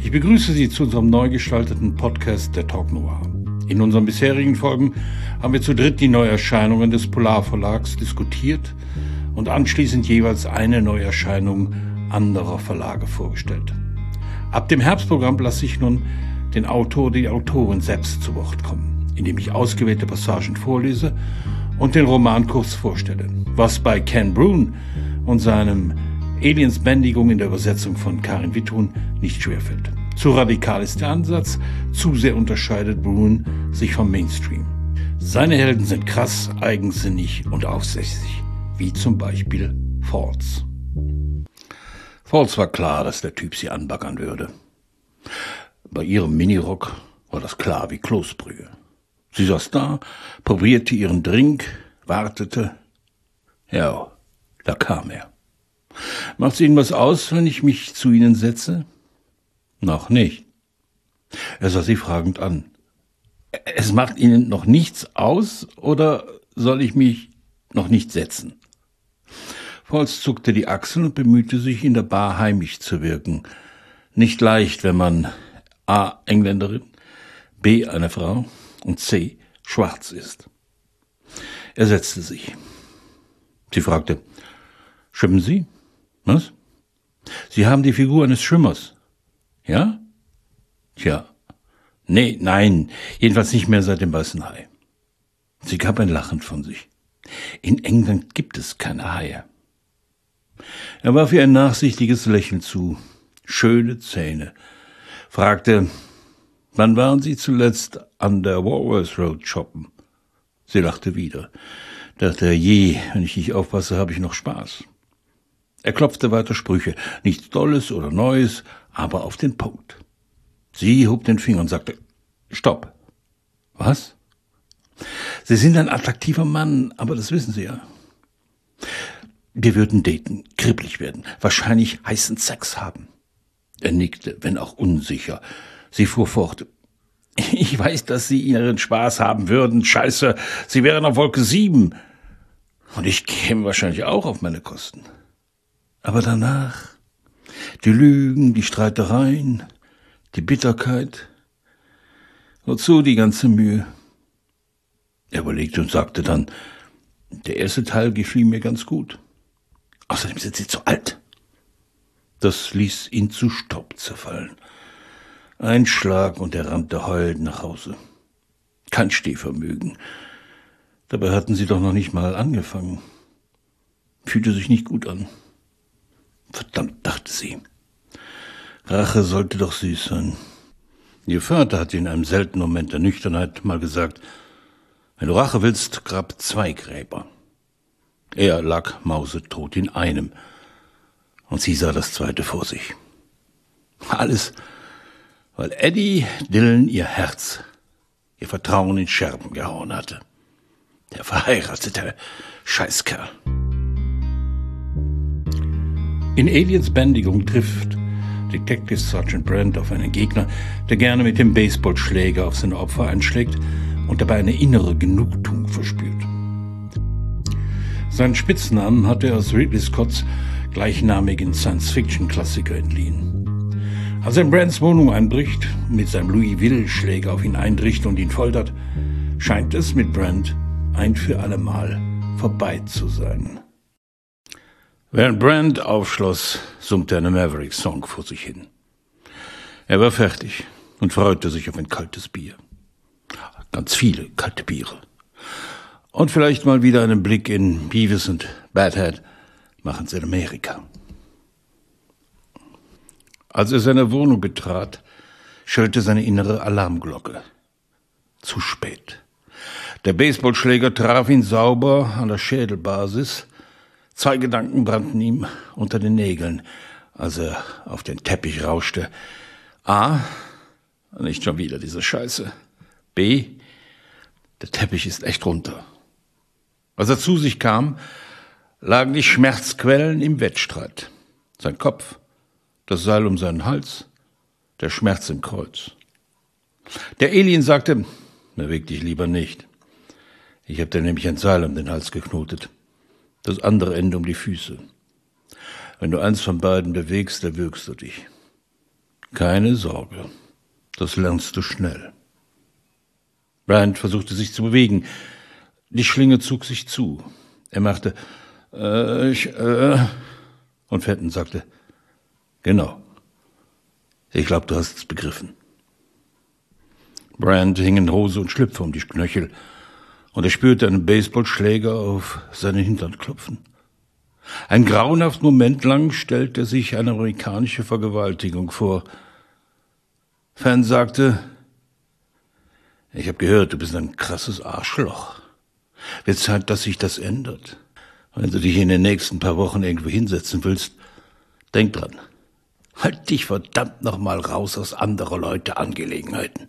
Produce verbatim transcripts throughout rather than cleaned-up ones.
Ich begrüße Sie zu unserem neu gestalteten Podcast der Talk Noir. In unseren bisherigen Folgen haben wir zu dritt die Neuerscheinungen des Polar Verlags diskutiert und anschließend jeweils eine Neuerscheinung anderer Verlage vorgestellt. Ab dem Herbstprogramm lasse ich nun den Autor, die Autorin selbst zu Wort kommen, indem ich ausgewählte Passagen vorlese und den Roman kurz vorstelle, was bei Ken Brune und seinem Aliens Bändigung in der Übersetzung von Karin Witthuhn nicht schwerfällt. Zu radikal ist der Ansatz, zu sehr unterscheidet Brune sich vom Mainstream. Seine Helden sind krass, eigensinnig und aufsässig, wie zum Beispiel Falls. Falls war klar, dass der Typ sie anbaggern würde. Bei ihrem Minirock war das klar wie Kloßbrühe. Sie saß da, probierte ihren Drink, wartete. Ja, da kam er. Macht's Ihnen was aus, wenn ich mich zu Ihnen setze? Noch nicht. Er sah sie fragend an. Es macht Ihnen noch nichts aus, oder soll ich mich noch nicht setzen? Falls zuckte die Achseln und bemühte sich, in der Bar heimisch zu wirken. Nicht leicht, wenn man A. Engländerin, B. eine Frau und C. schwarz ist. Er setzte sich. Sie fragte, schwimmen Sie? Was? Sie haben die Figur eines Schwimmers. Ja? Tja. Nee, nein, jedenfalls nicht mehr seit dem Weißen Hai. Sie gab ein Lachen von sich. In England gibt es keine Haie. Er warf ihr ein nachsichtiges Lächeln zu. Schöne Zähne. Fragte, wann waren Sie zuletzt an der Walworth Road shoppen? Sie lachte wieder. Dachte, je, wenn ich nicht aufpasse, habe ich noch Spaß. Er klopfte weiter Sprüche. Nichts Tolles oder Neues, aber auf den Punkt. Sie hob den Finger und sagte, Stopp. Was? Sie sind ein attraktiver Mann, aber das wissen Sie ja. Wir würden daten, kribbelig werden, wahrscheinlich heißen Sex haben. Er nickte, wenn auch unsicher. Sie fuhr fort. Ich weiß, dass Sie Ihren Spaß haben würden. Scheiße, Sie wären auf Wolke sieben. Und ich käme wahrscheinlich auch auf meine Kosten. Aber danach, die Lügen, die Streitereien, die Bitterkeit. Wozu die ganze Mühe? Er überlegte und sagte dann, der erste Teil gefiel mir ganz gut. Außerdem sind Sie zu alt. Das ließ ihn zu Staub zerfallen. Ein Schlag und er rannte heulend nach Hause. Kein Stehvermögen. Dabei hatten sie doch noch nicht mal angefangen. Fühlte sich nicht gut an. Verdammt, dachte sie. Rache sollte doch süß sein. Ihr Vater hatte in einem seltenen Moment der Nüchternheit mal gesagt, wenn du Rache willst, grab zwei Gräber. Er lag mausetot in einem, und sie sah das zweite vor sich. Alles, weil Eddie Dillon ihr Herz, ihr Vertrauen in Scherben gehauen hatte. Der verheiratete Scheißkerl. In Aliens Bändigung trifft Detective Sergeant Brent auf einen Gegner, der gerne mit dem Baseballschläger auf seine Opfer einschlägt und dabei eine innere Genugtuung verspürt. Seinen Spitznamen hat er aus Ridley Scotts gleichnamigen Science-Fiction-Klassiker entliehen. Als er in Brents Wohnung einbricht, mit seinem Louisville-Schläger auf ihn eindricht und ihn foltert, scheint es mit Brent ein für allemal vorbei zu sein. Während Brent aufschloss, summte eine Maverick-Song vor sich hin. Er war fertig und freute sich auf ein kaltes Bier. Ganz viele kalte Biere. Und vielleicht mal wieder einen Blick in Beavis und Badhead machen's in Amerika. Als er seine Wohnung betrat, schellte seine innere Alarmglocke. Zu spät. Der Baseballschläger traf ihn sauber an der Schädelbasis. Zwei Gedanken brannten ihm unter den Nägeln, als er auf den Teppich rauschte. A, nicht schon wieder diese Scheiße. B, der Teppich ist echt runter. Als er zu sich kam, lagen die Schmerzquellen im Wettstreit. Sein Kopf, das Seil um seinen Hals, der Schmerz im Kreuz. Der Alien sagte, beweg dich lieber nicht. Ich habe dir nämlich ein Seil um den Hals geknotet. Das andere Ende um die Füße. Wenn du eins von beiden bewegst, erwürgst du dich. Keine Sorge, das lernst du schnell. Brand versuchte sich zu bewegen. Die Schlinge zog sich zu. Er machte, äh, ich, äh, und Fenton sagte, genau. Ich glaube, du hast es begriffen. Brand hing in Hose und Schlüpfer um die Knöchel, und er spürte einen Baseballschläger auf seinen Hintern klopfen. Einen grauenhaften Moment lang stellte er sich eine amerikanische Vergewaltigung vor. Fan sagte, ich habe gehört, du bist ein krasses Arschloch. Wird Zeit, dass sich das ändert. Wenn du dich in den nächsten paar Wochen irgendwo hinsetzen willst, denk dran. Halt dich verdammt nochmal raus aus anderer Leute Angelegenheiten.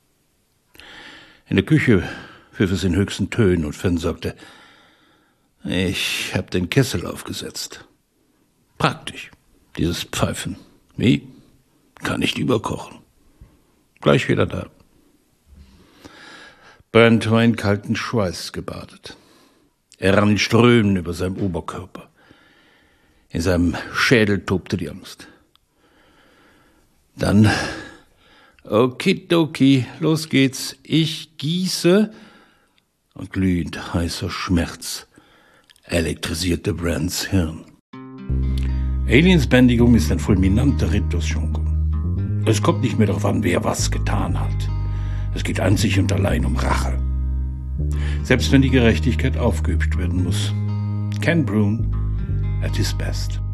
In der Küche pfiff es in höchsten Tönen und Fan sagte, ich hab den Kessel aufgesetzt. Praktisch, dieses Pfeifen. Wie? Kann nicht überkochen. Gleich wieder da. Brand war in kalten Schweiß gebadet. Er rann in Strömen über seinem Oberkörper. In seinem Schädel tobte die Angst. Dann, okidoki, los geht's. Ich gieße, und glühend heißer Schmerz elektrisierte Brands Hirn. Aliens Bändigung ist ein fulminanter Ritt durchs Dschungel. Es kommt nicht mehr darauf an, wer was getan hat. Es geht einzig und allein um Rache. Selbst wenn die Gerechtigkeit aufgeübt werden muss. Ken Brune at his best.